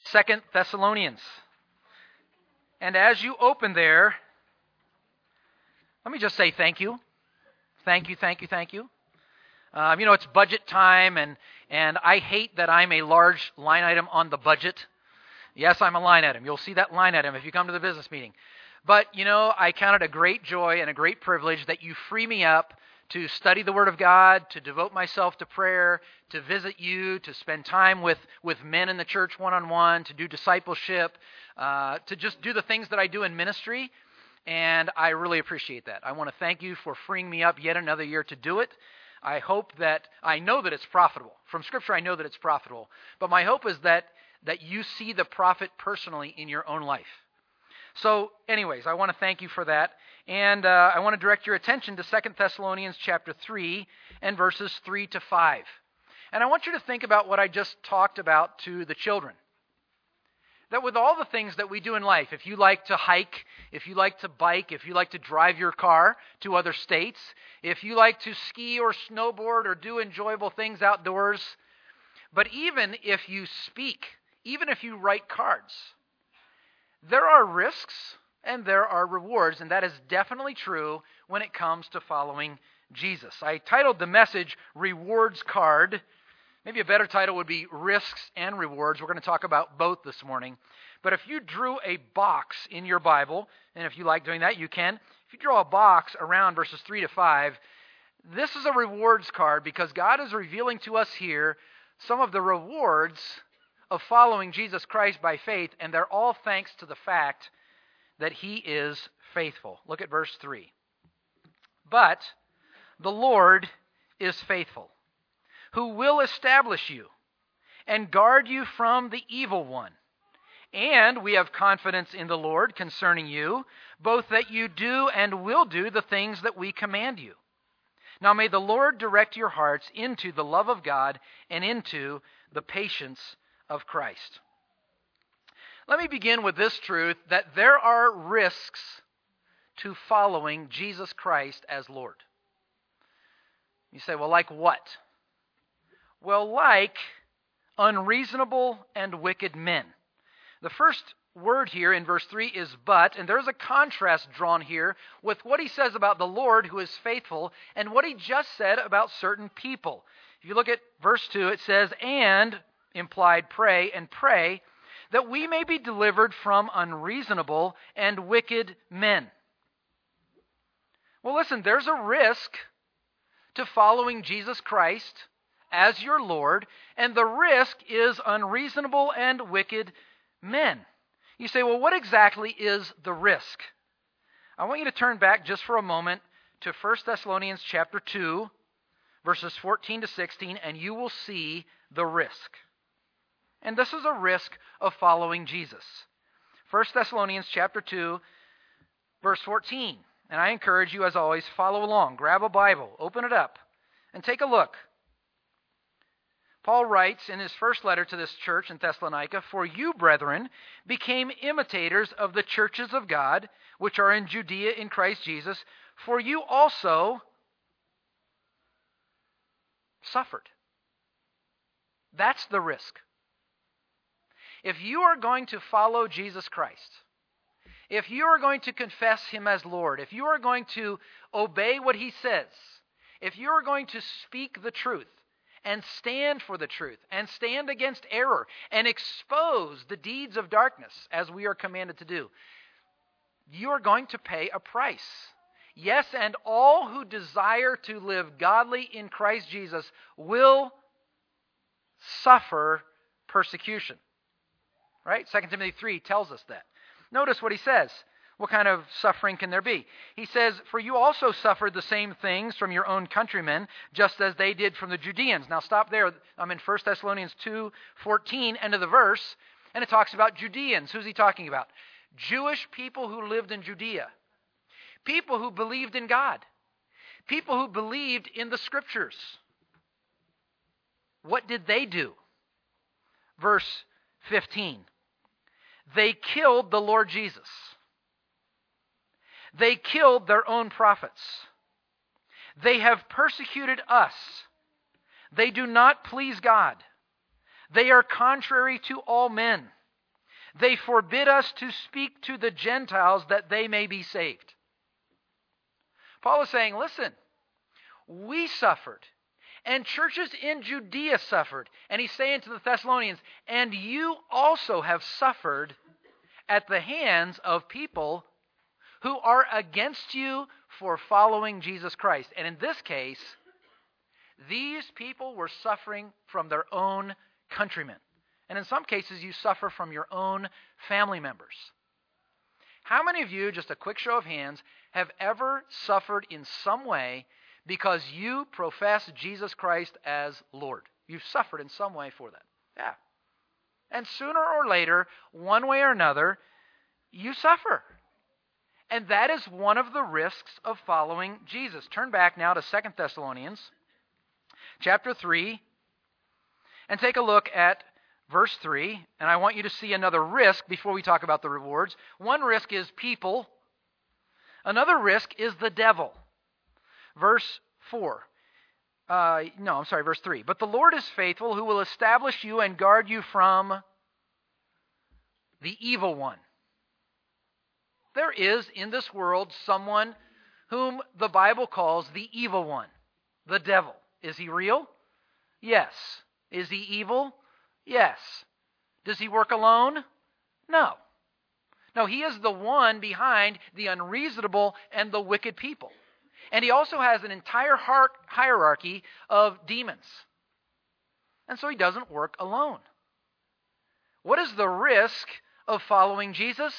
Second Thessalonians. And as you open there, let me just say thank you. Thank you, thank you, thank you. It's budget time, and I hate that I'm a large line item on the budget. Yes, I'm a line item. You'll see that line item if you come to the business meeting. But, I count it a great joy and a great privilege that you free me up to study the Word of God, to devote myself to prayer, to visit you, to spend time with men in the church one-on-one, to do discipleship, to just do the things that I do in ministry. And I really appreciate that. I want to thank you for freeing me up yet another year to do it. I know that it's profitable. From Scripture, I know that it's profitable. But my hope is that you see the profit personally in your own life. So anyways, I want to thank you for that. And I want to direct your attention to 2 Thessalonians chapter 3 and verses 3 to 5. And I want you to think about what I just talked about to the children. That with all the things that we do in life, if you like to hike, if you like to bike, if you like to drive your car to other states, if you like to ski or snowboard or do enjoyable things outdoors, but even if you speak, even if you write cards, there are risks and there are rewards, and that is definitely true when it comes to following Jesus. I titled the message, Rewards Card. Maybe a better title would be Risks and Rewards. We're going to talk about both this morning. But if you drew a box in your Bible, and if you like doing that, you can. If you draw a box around verses 3 to 5, this is a rewards card because God is revealing to us here some of the rewards of following Jesus Christ by faith, and they're all thanks to the fact that He is faithful. Look at verse 3. But the Lord is faithful, who will establish you and guard you from the evil one. And we have confidence in the Lord concerning you, both that you do and will do the things that we command you. Now may the Lord direct your hearts into the love of God and into the patience of Christ. Let me begin with this truth, that there are risks to following Jesus Christ as Lord. You say, well, like what? Well, like unreasonable and wicked men. The first word here in verse 3 is but, and there's a contrast drawn here with what he says about the Lord who is faithful and what he just said about certain people. If you look at verse 2, it says, and, implied pray, and pray, that we may be delivered from unreasonable and wicked men. Well, listen, there's a risk to following Jesus Christ as your Lord, and the risk is unreasonable and wicked men. You say, well, what exactly is the risk? I want you to turn back just for a moment to 1 Thessalonians chapter 2, verses 14 to 16, and you will see the risk. And this is a risk of following Jesus. 1 Thessalonians chapter 2, verse 14. And I encourage you, as always, follow along. Grab a Bible, open it up, and take a look. Paul writes in his first letter to this church in Thessalonica, for you, brethren, became imitators of the churches of God, which are in Judea in Christ Jesus, for you also suffered. That's the risk. If you are going to follow Jesus Christ, if you are going to confess Him as Lord, if you are going to obey what He says, if you are going to speak the truth and stand for the truth and stand against error and expose the deeds of darkness as we are commanded to do, you are going to pay a price. Yes, and all who desire to live godly in Christ Jesus will suffer persecution. Right? 2 Timothy 3 tells us that. Notice what he says. What kind of suffering can there be? He says, for you also suffered the same things from your own countrymen, just as they did from the Judeans. Now stop there. I'm in 1 Thessalonians 2:14, end of the verse, and it talks about Judeans. Who's he talking about? Jewish people who lived in Judea. People who believed in God. People who believed in the Scriptures. What did they do? Verse 15. They killed the Lord Jesus. They killed their own prophets. They have persecuted us. They do not please God. They are contrary to all men. They forbid us to speak to the Gentiles that they may be saved. Paul is saying, listen, we suffered, and churches in Judea suffered. And he's saying to the Thessalonians, and you also have suffered at the hands of people who are against you for following Jesus Christ. And in this case, these people were suffering from their own countrymen. And in some cases, you suffer from your own family members. How many of you, just a quick show of hands, have ever suffered in some way because you profess Jesus Christ as Lord? You've suffered in some way for that. Yeah. And sooner or later, one way or another, you suffer. And that is one of the risks of following Jesus. Turn back now to 2 Thessalonians chapter 3 and take a look at verse 3. And I want you to see another risk before we talk about the rewards. One risk is people. Another risk is the devil. Verse 3. But the Lord is faithful, who will establish you and guard you from the evil one. There is in this world someone whom the Bible calls the evil one, the devil. Is he real? Yes. Is he evil? Yes. Does he work alone? No. No, he is the one behind the unreasonable and the wicked people. And he also has an entire hierarchy of demons. And so he doesn't work alone. What is the risk of following Jesus?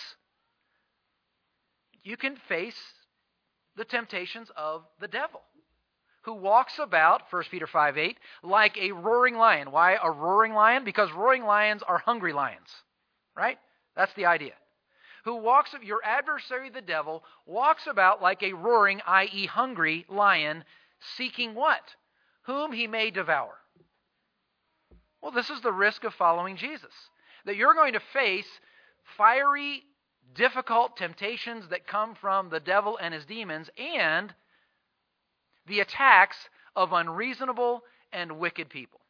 You can face the temptations of the devil, who walks about, 1 Peter 5:8, like a roaring lion. Why a roaring lion? Because roaring lions are hungry lions, right? That's the idea. Your adversary, the devil, walks about like a roaring, i.e. hungry lion, seeking what? Whom he may devour. Well, this is the risk of following Jesus, that you're going to face fiery, difficult temptations that come from the devil and his demons, and the attacks of unreasonable and wicked people.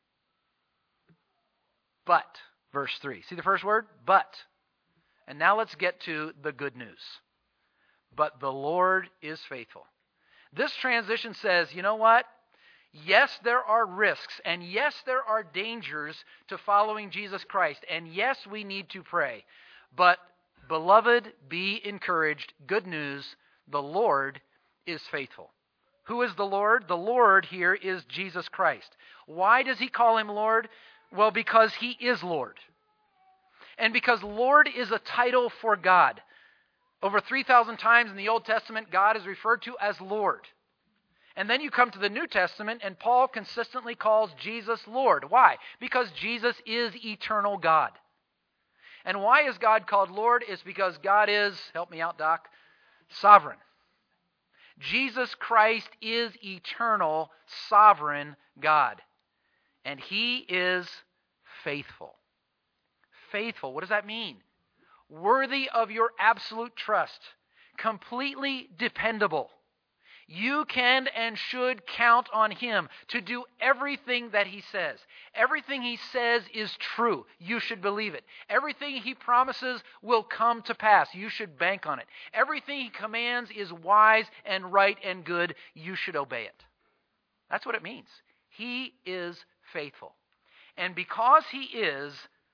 But, verse 3. See the first word? But. And now let's get to the good news. But the Lord is faithful. This transition says, you know what? Yes, there are risks, and yes, there are dangers to following Jesus Christ, and yes, we need to pray. But, beloved, be encouraged. Good news, the Lord is faithful. Who is the Lord? The Lord here is Jesus Christ. Why does he call him Lord? Well, because he is Lord. And because Lord is a title for God. Over 3,000 times in the Old Testament, God is referred to as Lord. And then you come to the New Testament, and Paul consistently calls Jesus Lord. Why? Because Jesus is eternal God. And why is God called Lord? It's because God is, help me out, Doc, sovereign. Jesus Christ is eternal, sovereign God. And he is faithful. Faithful, what does that mean? Worthy of your absolute trust. Completely dependable. You can and should count on him to do everything that he says. Everything he says is true. You should believe it. Everything he promises will come to pass. You should bank on it. Everything he commands is wise and right and good. You should obey it. That's what it means. He is faithful. And because he is,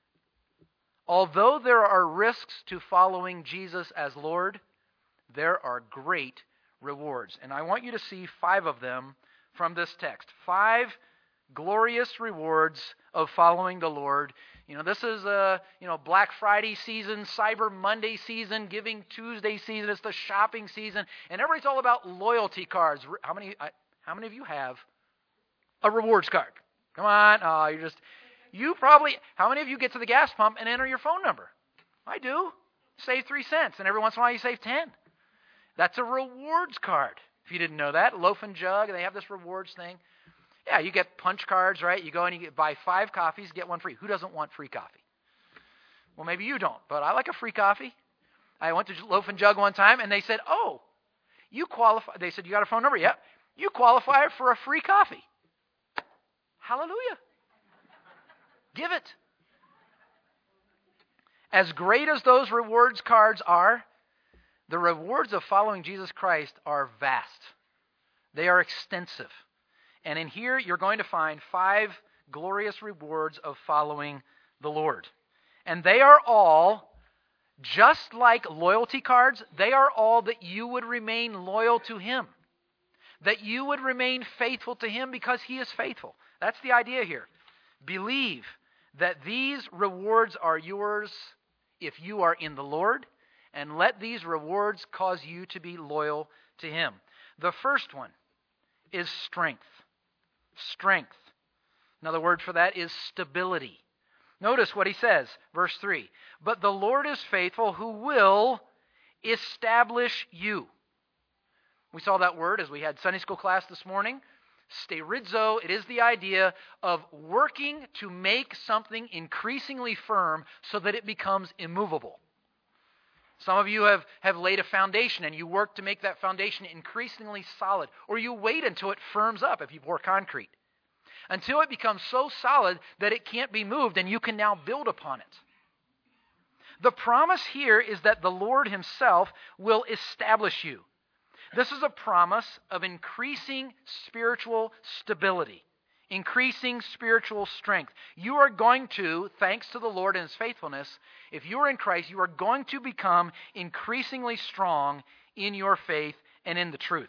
although there are risks to following Jesus as Lord, there are great rewards. And I want you to see 5 of them from this text. 5 glorious rewards of following the Lord. You know, this is Black Friday season, Cyber Monday season, Giving Tuesday season. It's the shopping season, and everybody's all about loyalty cards. How many of you have a rewards card? Come on, how many of you get to the gas pump and enter your phone number? I do. Save 3 cents, and every once in a while you save 10. That's a rewards card. If you didn't know that, Loaf and Jug, they have this rewards thing. Yeah, you get punch cards, right? You go and you buy 5 coffees, get 1 free. Who doesn't want free coffee? Well, maybe you don't, but I like a free coffee. I went to Loaf and Jug one time, and they said, "Oh, you qualify." They said, "You got a phone number?" "Yep." "You qualify for a free coffee." Hallelujah. Give it. As great as those rewards cards are, the rewards of following Jesus Christ are vast. They are extensive. And in here, you're going to find 5 glorious rewards of following the Lord. And they are all, just like loyalty cards, they are all that you would remain loyal to Him. That you would remain faithful to Him because He is faithful. That's the idea here. Believe that these rewards are yours if you are in the Lord, and let these rewards cause you to be loyal to Him. The first one is strength. Strength. Another word for that is stability. Notice what he says, verse 3. But the Lord is faithful, who will establish you. We saw that word as we had Sunday school class this morning. Sterizo, it is the idea of working to make something increasingly firm so that it becomes immovable. Some of you have laid a foundation and you work to make that foundation increasingly solid, or you wait until it firms up if you pour concrete, until it becomes so solid that it can't be moved and you can now build upon it. The promise here is that the Lord Himself will establish you. This is a promise of increasing spiritual stability, increasing spiritual strength. You are going to, thanks to the Lord and His faithfulness, if you are in Christ, you are going to become increasingly strong in your faith and in the truth.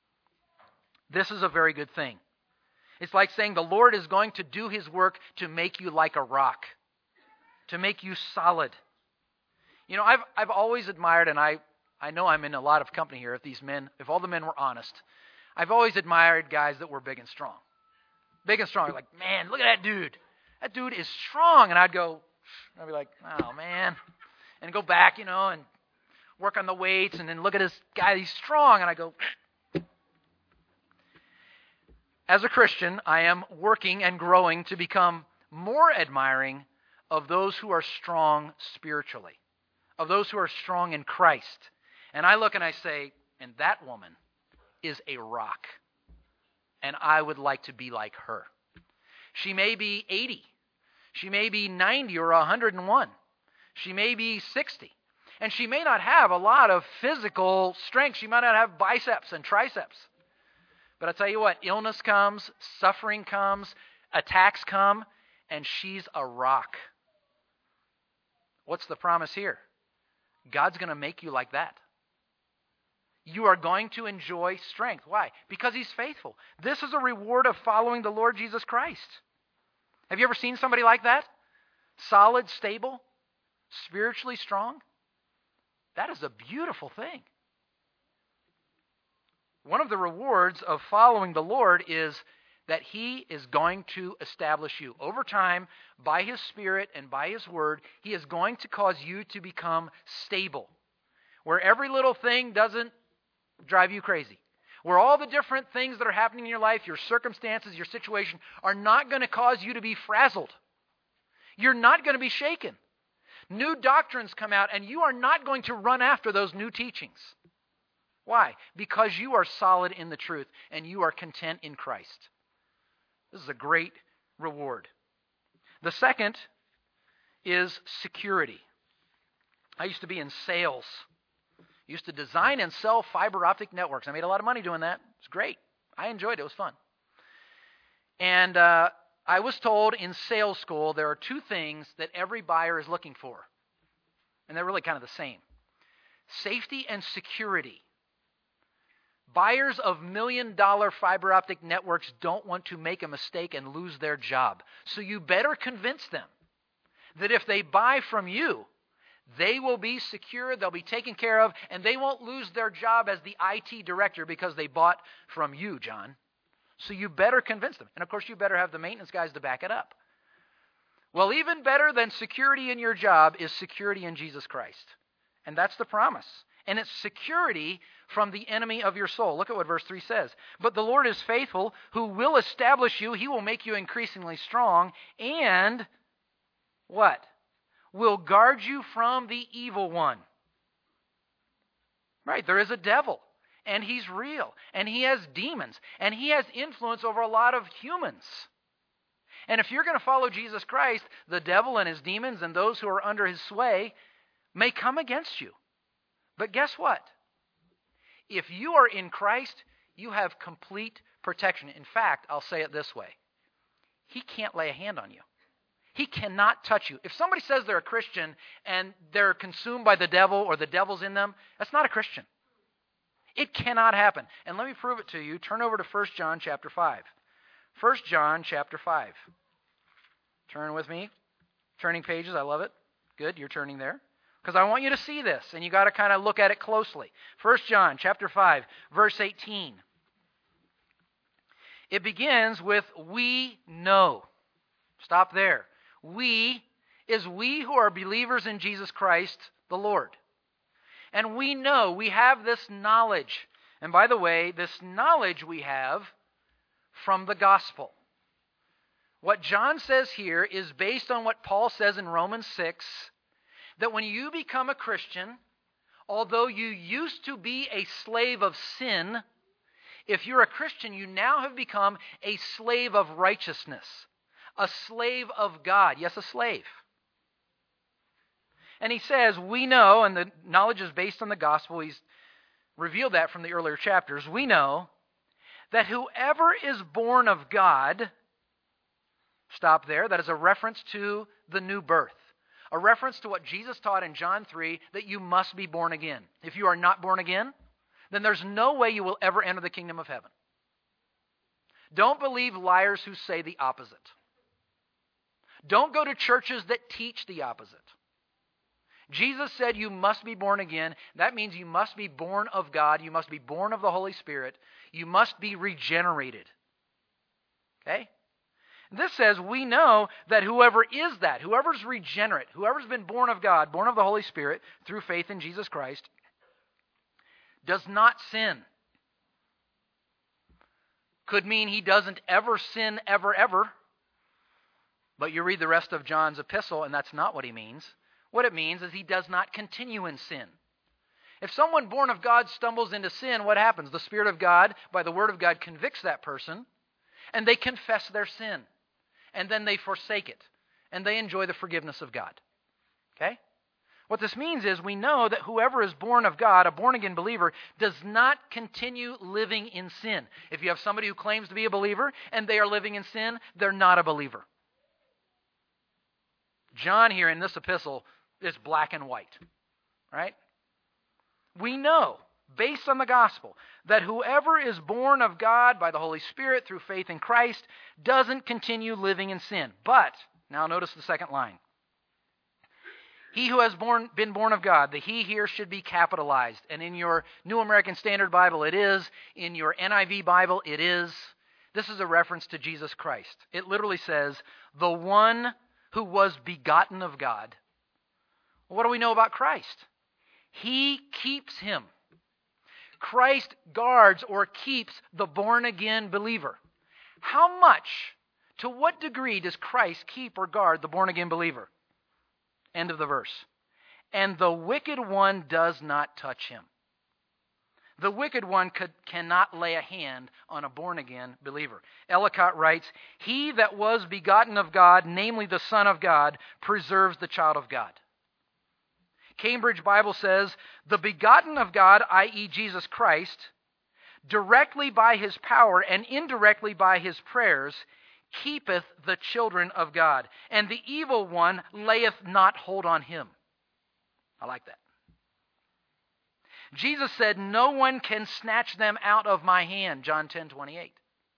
This is a very good thing. It's like saying the Lord is going to do His work to make you like a rock, to make you solid. You know, I've always admired, and I know I'm in a lot of company here, if all the men were honest, I've always admired guys that were big and strong. Big and strong. Like, man, look at that dude. That dude is strong. And I'd be like, oh, man. And go back, and work on the weights, and then look at this guy, he's strong. And I go, as a Christian, I am working and growing to become more admiring of those who are strong spiritually, of those who are strong in Christ. And I look and I say, and that woman is a rock. And I would like to be like her. She may be 80. She may be 90 or 101. She may be 60. And she may not have a lot of physical strength. She might not have biceps and triceps. But I tell you what, illness comes, suffering comes, attacks come, and she's a rock. What's the promise here? God's going to make you like that. You are going to enjoy strength. Why? Because He's faithful. This is a reward of following the Lord Jesus Christ. Have you ever seen somebody like that? Solid, stable, spiritually strong? That is a beautiful thing. One of the rewards of following the Lord is that He is going to establish you. Over time, by His Spirit and by His Word, He is going to cause you to become stable. Where every little thing doesn't drive you crazy. Where all the different things that are happening in your life, your circumstances, your situation, are not going to cause you to be frazzled. You're not going to be shaken. New doctrines come out, and you are not going to run after those new teachings. Why? Because you are solid in the truth, and you are content in Christ. This is a great reward. The second is security. I used to be in sales. Used to design and sell fiber optic networks. I made a lot of money doing that. It was great. I enjoyed it. It was fun. And I was told in sales school there are 2 things that every buyer is looking for. And they're really kind of the same. Safety and security. Buyers of million-dollar fiber optic networks don't want to make a mistake and lose their job. So you better convince them that if they buy from you, they will be secure, they'll be taken care of, and they won't lose their job as the IT director because they bought from you, John. So you better convince them. And of course, you better have the maintenance guys to back it up. Well, even better than security in your job is security in Jesus Christ. And that's the promise. And it's security from the enemy of your soul. Look at what verse 3 says. But the Lord is faithful, who will establish you. He will make you increasingly strong. And what? Will guard you from the evil one. Right, there is a devil, and he's real, and he has demons, and he has influence over a lot of humans. And if you're going to follow Jesus Christ, the devil and his demons and those who are under his sway may come against you. But guess what? If you are in Christ, you have complete protection. In fact, I'll say it this way. He can't lay a hand on you. He cannot touch you. If somebody says they're a Christian and they're consumed by the devil or the devil's in them, that's not a Christian. It cannot happen. And let me prove it to you. Turn over to 1 John chapter 5. 1 John chapter 5. Turn with me. Turning pages, I love it. Good, you're turning there. Because I want you to see this, and you got to kind of look at it closely. 1 John chapter 5, verse 18. It begins with, we know. Stop there. We is we who are believers in Jesus Christ, the Lord. And we know, we have this knowledge. And by the way, this knowledge we have from the gospel. What John says here is based on what Paul says in Romans 6, that when you become a Christian, although you used to be a slave of sin, if you're a Christian, you now have become a slave of righteousness, a slave of God. Yes, a slave. And he says, we know, and the knowledge is based on the gospel, he's revealed that from the earlier chapters, we know that whoever is born of God, stop there, that is a reference to the new birth. A reference to what Jesus taught in John 3, that you must be born again. If you are not born again, then there's no way you will ever enter the kingdom of heaven. Don't believe liars who say the opposite. Don't go to churches that teach the opposite. Jesus said you must be born again. That means you must be born of God. You must be born of the Holy Spirit. You must be regenerated. Okay? This says we know that whoever is that, whoever's regenerate, whoever's been born of God, born of the Holy Spirit through faith in Jesus Christ, does not sin. Could mean he doesn't ever sin ever. But you read the rest of John's epistle and that's not what he means. What it means is he does not continue in sin. If someone born of God stumbles into sin, what happens? The Spirit of God, by the Word of God, convicts that person and they confess their sin. And then they forsake it. And they enjoy the forgiveness of God. Okay? What this means is we know that whoever is born of God, a born-again believer, does not continue living in sin. If you have somebody who claims to be a believer and they are living in sin, they're not a believer. John here in this epistle is black and white. Right? We know, based on the gospel, that whoever is born of God by the Holy Spirit through faith in Christ doesn't continue living in sin. But, now notice the second line. He who has been born of God, the he here should be capitalized. And in your New American Standard Bible, it is. In your NIV Bible, it is. This is a reference to Jesus Christ. It literally says, the one who was begotten of God. What do we know about Christ? He keeps him. Christ guards or keeps the born-again believer. How much, to what degree does Christ keep or guard the born-again believer? End of the verse. And the wicked one does not touch him. The wicked one cannot lay a hand on a born-again believer. Ellicott writes, he that was begotten of God, namely the Son of God, preserves the child of God. Cambridge Bible says, the begotten of God, i.e. Jesus Christ, directly by his power and indirectly by his prayers, keepeth the children of God, and the evil one layeth not hold on him. I like that. Jesus said, no one can snatch them out of my hand, John 10:28.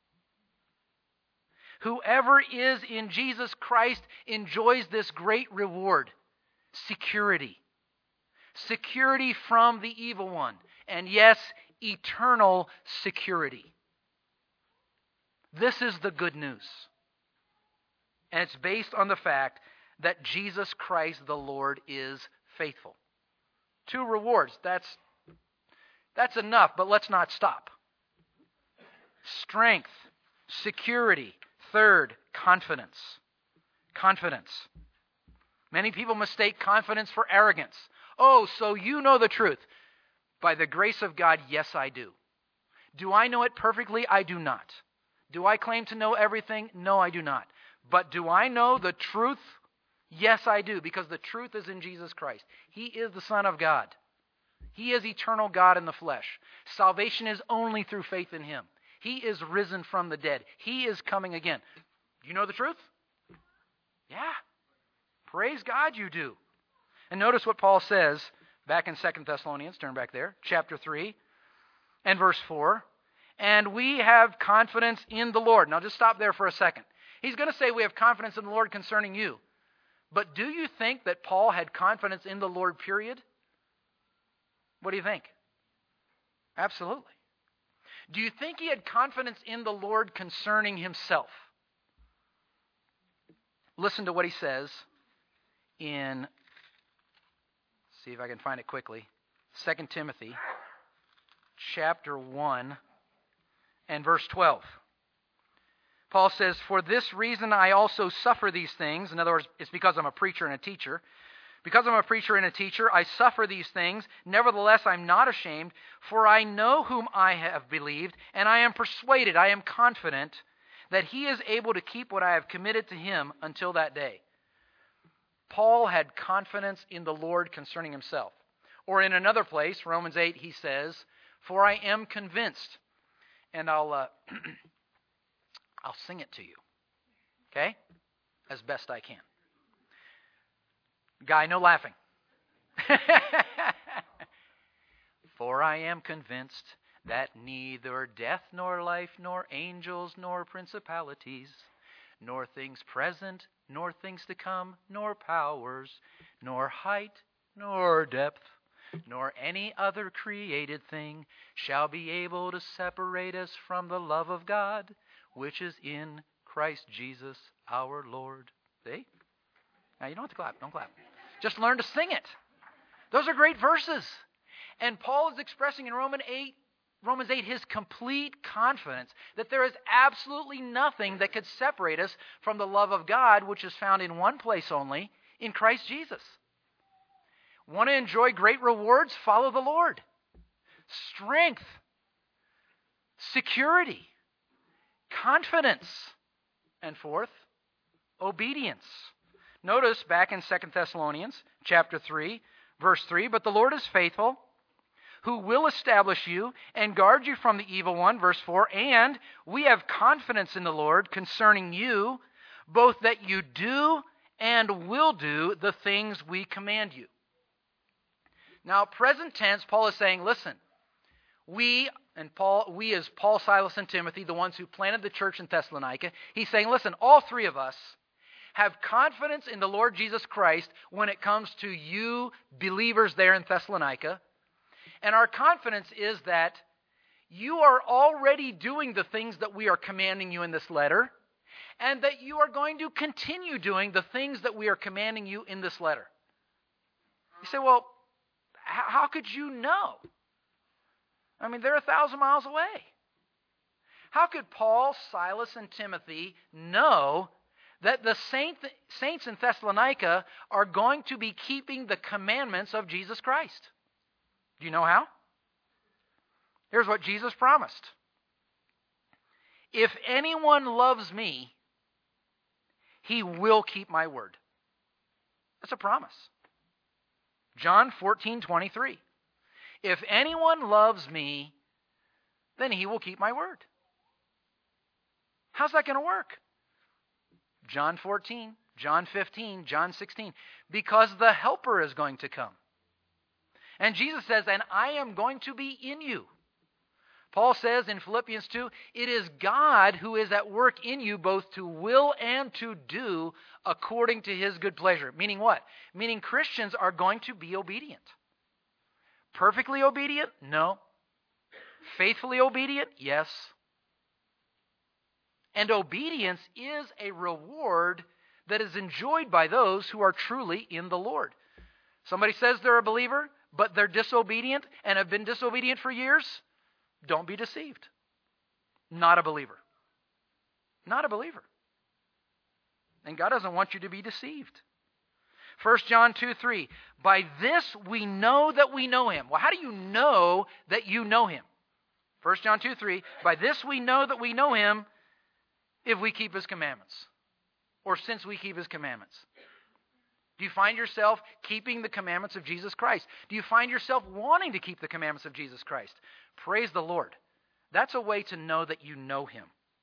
Whoever is in Jesus Christ enjoys this great reward, security. Security from the evil one. And yes, eternal security. This is the good news. And it's based on the fact that Jesus Christ the Lord is faithful. 2 rewards. That's enough, but let's not stop. Strength, security. 3rd, confidence. Confidence. Many people mistake confidence for arrogance. Oh, so you know the truth. By the grace of God, yes, I do. Do I know it perfectly? I do not. Do I claim to know everything? No, I do not. But do I know the truth? Yes, I do, because the truth is in Jesus Christ. He is the Son of God. He is eternal God in the flesh. Salvation is only through faith in Him. He is risen from the dead. He is coming again. Do you know the truth? Yeah. Praise God you do. And notice what Paul says back in 2 Thessalonians, turn back there, chapter 3 and verse 4. And we have confidence in the Lord. Now just stop there for a second. He's going to say we have confidence in the Lord concerning you. But do you think that Paul had confidence in the Lord, period? What do you think? Absolutely. Do you think he had confidence in the Lord concerning himself? Listen to what he says in, see if I can find it quickly, 2 Timothy chapter 1 and verse 12. Paul says, "For this reason I also suffer these things." In other words, it's because I'm a preacher and a teacher. "Because I'm a preacher and a teacher, I suffer these things. Nevertheless, I'm not ashamed, for I know whom I have believed, and I am persuaded, I am confident, that he is able to keep what I have committed to him until that day." Paul had confidence in the Lord concerning himself. Or in another place, Romans 8, he says, "For I am convinced," and I'll sing it to you, okay, as best I can. Guy, no laughing. "For I am convinced that neither death nor life, nor angels, nor principalities, nor things present, nor things to come, nor powers, nor height, nor depth, nor any other created thing shall be able to separate us from the love of God, which is in Christ Jesus our Lord." See? Now, you don't have to clap. Don't clap. Just learn to sing it. Those are great verses. And Paul is expressing in Romans 8 his complete confidence that there is absolutely nothing that could separate us from the love of God, which is found in one place only, in Christ Jesus. Want to enjoy great rewards? Follow the Lord. Strength, security, confidence, and fourth, obedience. Notice back in 2 Thessalonians chapter 3, verse 3, "But the Lord is faithful, who will establish you and guard you from the evil one," verse 4, "And we have confidence in the Lord concerning you, both that you do and will do the things we command you." Now, present tense, Paul is saying, listen, we as Paul, Silas, and Timothy, the ones who planted the church in Thessalonica, he's saying, listen, all three of us have confidence in the Lord Jesus Christ when it comes to you believers there in Thessalonica. And our confidence is that you are already doing the things that we are commanding you in this letter, and that you are going to continue doing the things that we are commanding you in this letter. You say, well, how could you know? I mean, they're 1,000 miles away. How could Paul, Silas, and Timothy know that the saints in Thessalonica are going to be keeping the commandments of Jesus Christ? Do you know how? Here's what Jesus promised. "If anyone loves me, he will keep my word." That's a promise. John 14:23. "If anyone loves me, then he will keep my word." How's that going to work? John 14, John 15, John 16. "Because the Helper is going to come." And Jesus says, "And I am going to be in you." Paul says in Philippians 2, "It is God who is at work in you both to will and to do according to his good pleasure." Meaning what? Meaning Christians are going to be obedient. Perfectly obedient? No. Faithfully obedient? Yes. And obedience is a reward that is enjoyed by those who are truly in the Lord. Somebody says they're a believer, but they're disobedient and have been disobedient for years. Don't be deceived. Not a believer. Not a believer. And God doesn't want you to be deceived. 1 John 2:3. "By this we know that we know him." Well, how do you know that you know him? 1 John 2:3. "By this we know that we know him if we keep his commandments." or since we keep His commandments? Do you find yourself keeping the commandments of Jesus Christ? Do you find yourself wanting to keep the commandments of Jesus Christ? Praise the Lord. That's a way to know that you know Him.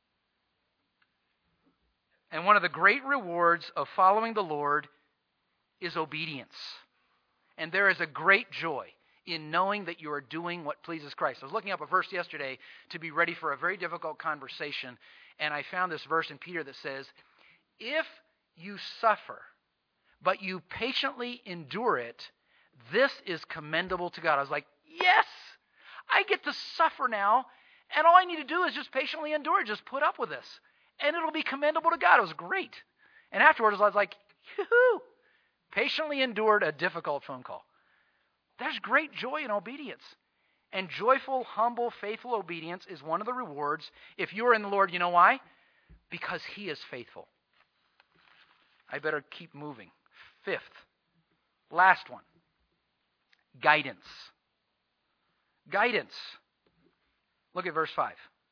And one of the great rewards of following the Lord is obedience. And there is a great joy in knowing that you are doing what pleases Christ. I was looking up a verse yesterday to be ready for a very difficult conversation, and I found this verse in Peter that says, if you suffer, but you patiently endure it, this is commendable to God. I was like, yes, I get to suffer now, and all I need to do is just patiently endure it, just put up with this, and it'll be commendable to God. It was great. And afterwards, I was like, yoo-hoo, patiently endured a difficult phone call. There's great joy in obedience. And joyful, humble, faithful obedience is one of the rewards. If you are in the Lord, you know why? Because He is faithful. I better keep moving. Fifth, last one, guidance. Guidance. Look at verse 5.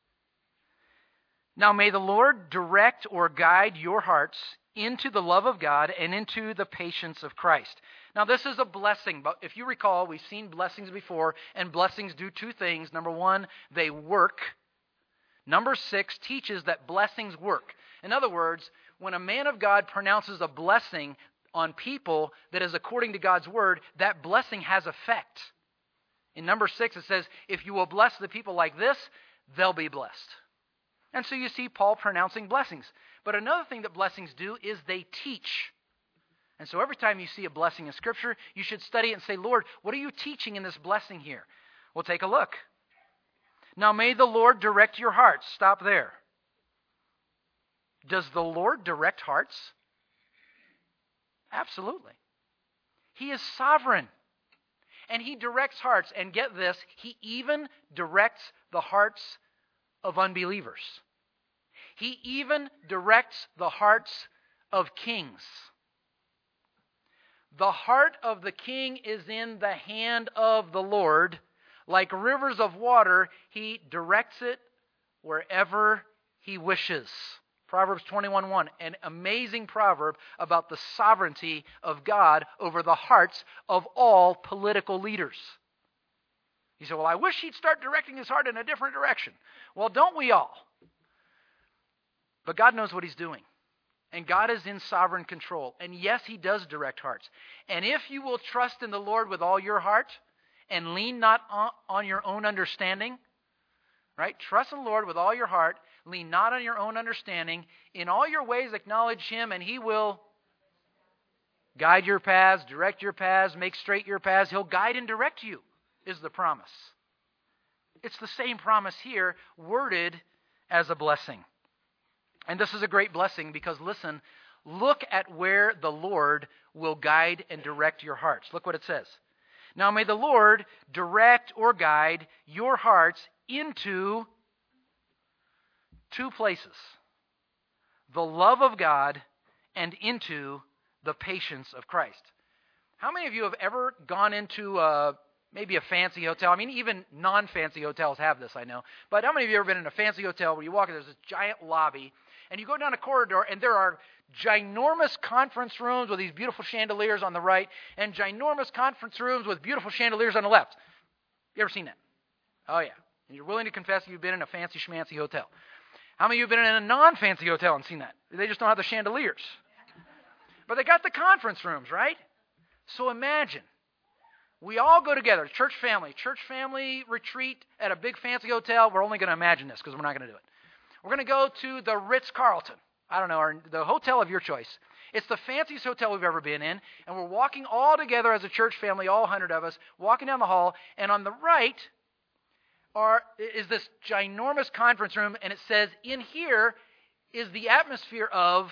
Now may the Lord direct or guide your hearts into the love of God and into the patience of Christ. Now this is a blessing, but if you recall, we've seen blessings before, and blessings do two things. Number one, they work. Number 6 teaches that blessings work. In other words, when a man of God pronounces a blessing on people that is according to God's word, that blessing has effect. In number 6 it says, if you will bless the people like this, they'll be blessed. And so you see Paul pronouncing blessings. But another thing that blessings do is they teach. And so every time you see a blessing in Scripture, you should study it and say, Lord, what are you teaching in this blessing here? Well, take a look. Now may the Lord direct your hearts. Stop there. Does the Lord direct hearts? Absolutely. He is sovereign. And He directs hearts. And get this, He even directs the hearts of unbelievers. He even directs the hearts of kings. The heart of the king is in the hand of the Lord. Like rivers of water, He directs it wherever He wishes. Proverbs 21:1, an amazing proverb about the sovereignty of God over the hearts of all political leaders. You say, well, I wish He'd start directing His heart in a different direction. Well, don't we all? But God knows what He's doing. And God is in sovereign control. And yes, He does direct hearts. And if you will trust in the Lord with all your heart and lean not on your own understanding, right? Trust in the Lord with all your heart, lean not on your own understanding. In all your ways acknowledge Him, and He will guide your paths, direct your paths, make straight your paths. He'll guide and direct you, is the promise. It's the same promise here, worded as a blessing. And this is a great blessing because, listen, look at where the Lord will guide and direct your hearts. Look what it says. Now may the Lord direct or guide your hearts into two places: the love of God and into the patience of Christ. How many of you have ever gone into maybe a fancy hotel? I mean, even non-fancy hotels have this, I know. But how many of you have ever been in a fancy hotel where you walk in, there's this giant lobby, and you go down a corridor, and there are ginormous conference rooms with these beautiful chandeliers on the right, and ginormous conference rooms with beautiful chandeliers on the left. You ever seen that? Oh, yeah. And you're willing to confess you've been in a fancy schmancy hotel. How many of you have been in a non-fancy hotel and seen that? They just don't have the chandeliers. But they got the conference rooms, right? So imagine, we all go together, church family retreat at a big fancy hotel. We're only going to imagine this because we're not going to do it. We're going to go to the Ritz-Carlton. I don't know, or the hotel of your choice. It's the fanciest hotel we've ever been in, and we're walking all together as a church family, all 100 of us, walking down the hall, and on the right is this ginormous conference room, and it says, in here is the atmosphere of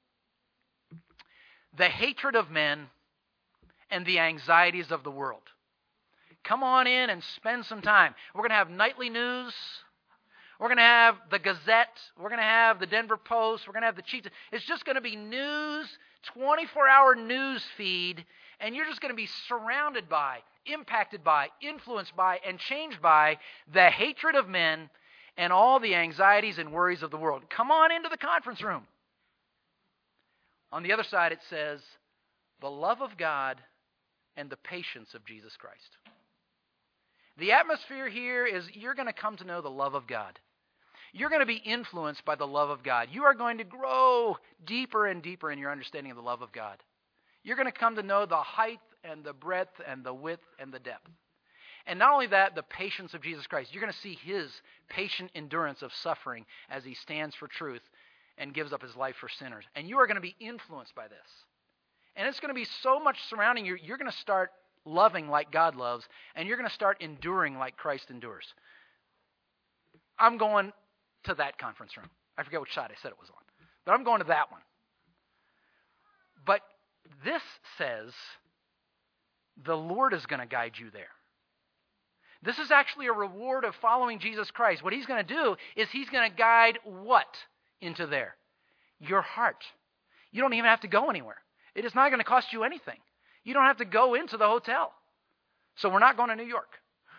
the hatred of men and the anxieties of the world. Come on in and spend some time. We're going to have nightly news. We're going to have the Gazette. We're going to have the Denver Post. We're going to have the Chiefs. It's just going to be news, 24-hour news feed, and you're just going to be surrounded by, impacted by, influenced by, and changed by the hatred of men and all the anxieties and worries of the world. Come on into the conference room. On the other side, it says, the love of God and the patience of Jesus Christ. The atmosphere here is you're going to come to know the love of God. You're going to be influenced by the love of God. You are going to grow deeper and deeper in your understanding of the love of God. You're going to come to know the height and the breadth and the width and the depth. And not only that, the patience of Jesus Christ. You're going to see His patient endurance of suffering as He stands for truth and gives up His life for sinners. And you are going to be influenced by this. And it's going to be so much surrounding you, you're going to start loving like God loves, and you're going to start enduring like Christ endures. I'm going to that conference room. I forget which side I said it was on. But I'm going to that one. But this says the Lord is going to guide you there. This is actually a reward of following Jesus Christ. What He's going to do is He's going to guide what into there? Your heart. You don't even have to go anywhere. It is not going to cost you anything. You don't have to go into the hotel. So we're not going to New York.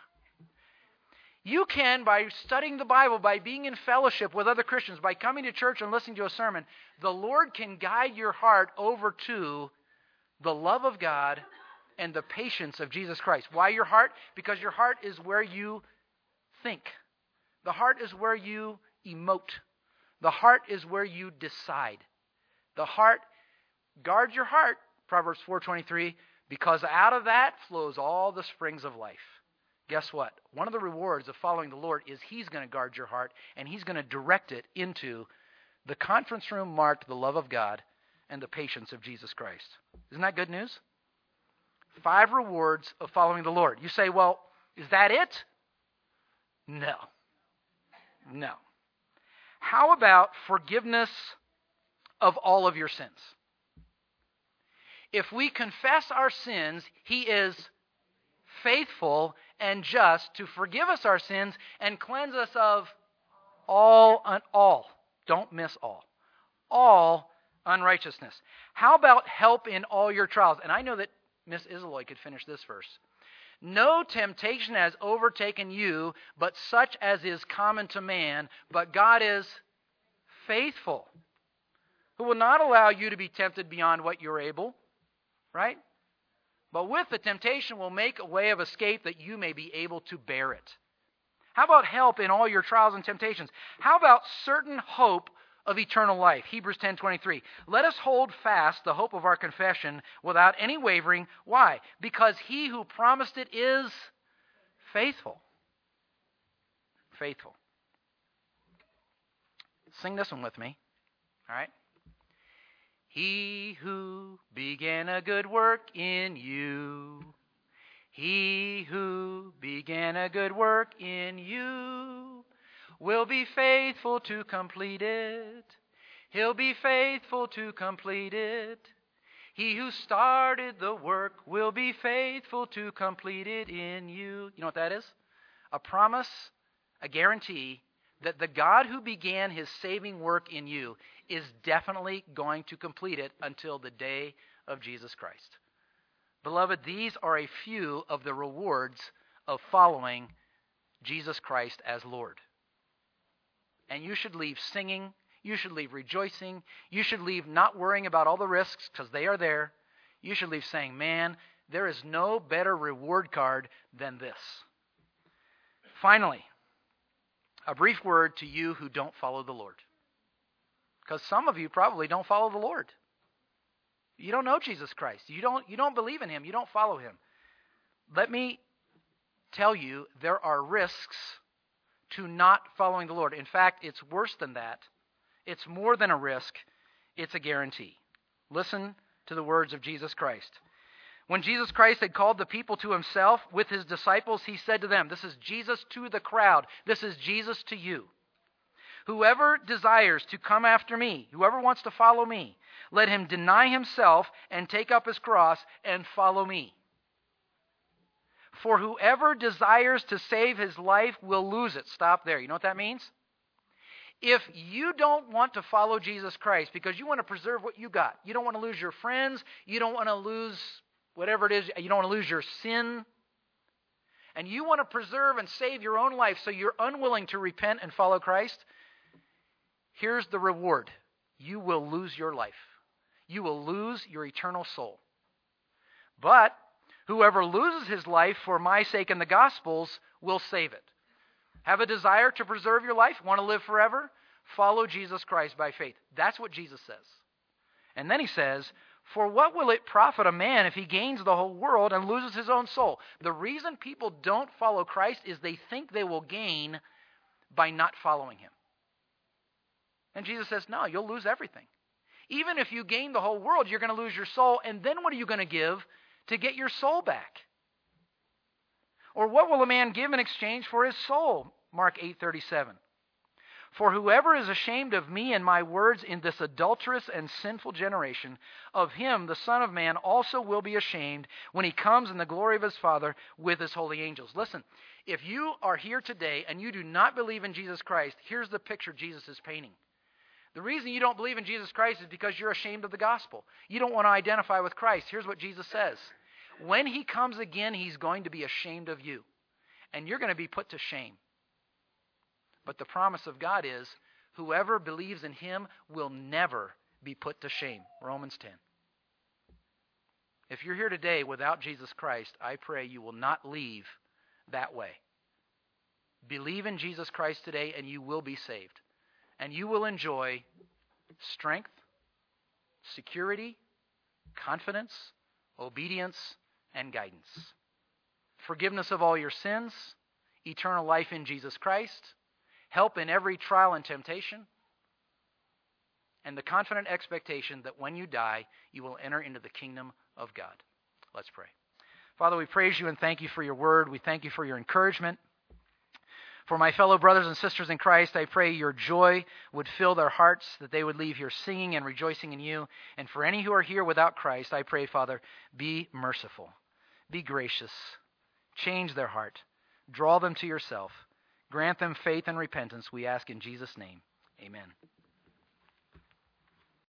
You can, by studying the Bible, by being in fellowship with other Christians, by coming to church and listening to a sermon, the Lord can guide your heart over to the love of God and the patience of Jesus Christ. Why your heart? Because your heart is where you think. The heart is where you emote. The heart is where you decide. The heart, guard your heart, Proverbs 4:23, because out of that flows all the springs of life. Guess what? One of the rewards of following the Lord is He's going to guard your heart, and He's going to direct it into the conference room marked the love of God and the patience of Jesus Christ. Isn't that good news? 5 rewards of following the Lord. You say, well, is that it? No. No. How about forgiveness of all of your sins? If we confess our sins, He is faithful and just to forgive us our sins and cleanse us of all. Don't miss all unrighteousness. How about help in all your trials? And I know that Miss Isaloy could finish this verse. No temptation has overtaken you, but such as is common to man, but God is faithful, who will not allow you to be tempted beyond what you're able, right? But with the temptation will make a way of escape that you may be able to bear it. How about help in all your trials and temptations? How about certain hope of eternal life? Hebrews 10:23. Let us hold fast the hope of our confession without any wavering. Why? Because He who promised it is faithful. Faithful. Sing this one with me. All right? He who began a good work in you, He who began a good work in you, will be faithful to complete it. He'll be faithful to complete it. He who started the work will be faithful to complete it in you. You know what that is? A promise, a guarantee that the God who began His saving work in you is definitely going to complete it until the day of Jesus Christ. Beloved, these are a few of the rewards of following Jesus Christ as Lord. And you should leave singing, you should leave rejoicing, you should leave not worrying about all the risks because they are there. You should leave saying, man, there is no better reward card than this. Finally, a brief word to you who don't follow the Lord. Because some of you probably don't follow the Lord. You don't know Jesus Christ. You don't believe in Him. You don't follow Him. Let me tell you, there are risks to not following the Lord. In fact, it's worse than that. It's more than a risk. It's a guarantee. Listen to the words of Jesus Christ. When Jesus Christ had called the people to Himself with His disciples, He said to them, this is Jesus to the crowd. This is Jesus to you. Whoever desires to come after me, whoever wants to follow me, let him deny himself and take up his cross and follow me. For whoever desires to save his life will lose it. Stop there. You know what that means? If you don't want to follow Jesus Christ because you want to preserve what you got, you don't want to lose your friends, you don't want to lose whatever it is, you don't want to lose your sin, and you want to preserve and save your own life so you're unwilling to repent and follow Christ, here's the reward. You will lose your life. you will lose your eternal soul. But whoever loses his life for my sake and the gospel's will save it. Have a desire to preserve your life? Want to live forever? Follow Jesus Christ by faith. That's what Jesus says. And then he says, for what will it profit a man if he gains the whole world and loses his own soul? The reason people don't follow Christ is they think they will gain by not following him. And Jesus says, no, you'll lose everything. Even if you gain the whole world, you're going to lose your soul. And then what are you going to give to get your soul back? Or what will a man give in exchange for his soul? Mark 8:37. For whoever is ashamed of me and my words in this adulterous and sinful generation, of him the Son of Man also will be ashamed when he comes in the glory of his Father with his holy angels. Listen, if you are here today and you do not believe in Jesus Christ, here's the picture Jesus is painting. The reason you don't believe in Jesus Christ is because you're ashamed of the gospel. You don't want to identify with Christ. Here's what Jesus says. When he comes again, he's going to be ashamed of you. And you're going to be put to shame. But the promise of God is, whoever believes in him will never be put to shame. Romans 10. If you're here today without Jesus Christ, I pray you will not leave that way. Believe in Jesus Christ today and you will be saved. And you will enjoy strength, security, confidence, obedience, and guidance. Forgiveness of all your sins, eternal life in Jesus Christ, help in every trial and temptation, and the confident expectation that when you die, you will enter into the kingdom of God. Let's pray. Father, we praise you and thank you for your word. We thank you for your encouragement. For my fellow brothers and sisters in Christ, I pray your joy would fill their hearts, that they would leave here singing and rejoicing in you. And for any who are here without Christ, I pray, Father, be merciful, be gracious, change their heart, draw them to yourself, grant them faith and repentance, we ask in Jesus' name. Amen.